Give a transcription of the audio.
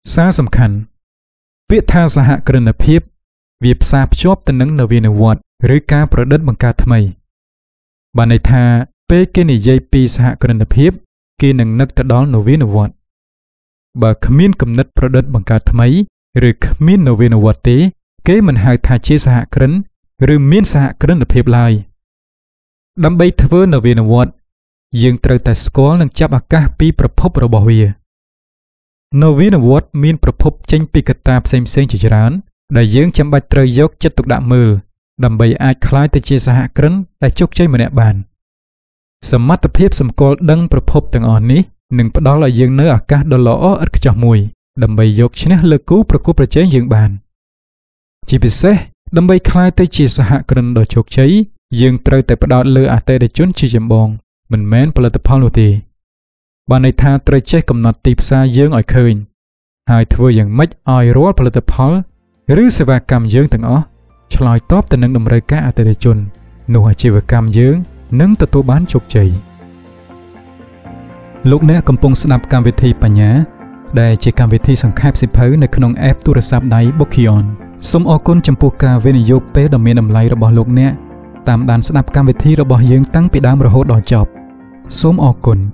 សារសំខាន់ពាក្យថាសហគ្រិនភាពវាផ្សារភ្ជាប់ទៅនឹងនវានុវត្តន៍ឬការប្រឌិតបង្កើតថ្មីបានន័យថាពេលគេនិយាយពីសហគ្រិនភាពគេនឹងនឹកទៅដល់នវានុវត្តន៍បើគ្មានគំនិតប្រឌិតបង្កើតថ្មីឬគ្មាននវានុវត្តន៍ទេគេមិនហៅថាជាសហគ្រិនឬមានសហគ្រិនភាពឡើយដើម្បីធ្វើនវានុវត្តន៍យើងត្រូវតែស្គាល់និងចាប់ឱកាសពីប្រភពរបស់វានវានុវត្តន៍មានប្រភពចេញពីកត្តាផ្សេងៗជាច្រើនដែលយើងចាំបាច់ត្រូវយកចិត្តទុកដាក់មើលដើម្បីអាចក្លាយទៅជាសហគ្រិនដែលជោគជ័យម្នាក់បានសមត្ថភាពសម្គាល់ដឹងប្រភពទាំងអស់នេះនឹងផ្ដល់ឲ្យយើងនូវឱកាសដ៏ល្អឥតខ្ចោះមួយដើម្បីយកឈ្នះលើគូប្រកួតប្រជែងយើងបានជាពិសេសដើម្បីក្លាយទៅជាសហគ្រិនដ៏ជោគជ័យយើងត្រូវតែផ្ដោតលើអតិថិជនជាចម្បងមិនមែនផលិតផលនោះទេបានន័យថាត្រូវចេះកំណត់ទីផ្សារយើងឲ្យឃើញហើយធ្វើយ៉ាងម៉េចឲ្យរាល់ផលិតផលឬសេវាកម្មយើងទាំងអស់ឆ្លើយតបទៅនឹងតម្រូវការអតិថិជននោះអាជីវកម្មយើងនឹងទទួលបានជោគជ័យលោកអ្នកកំពុងស្ដាប់កម្មវិធីបញ្ញាដែលជាកម្មវិធីសង្ខេបសៀវភៅនៅក្នុង App ទូរស័ព្ទដៃ Bookyon សូមអរគុណចំពោះការវិនិយោគពេលដ៏មានតម្លៃរបស់លោកអ្នកតាមដានស្ដាប់កម្មវិធីរបស់យើងតាំងពីដើមរហូតដល់ចប់សូមអរគុណ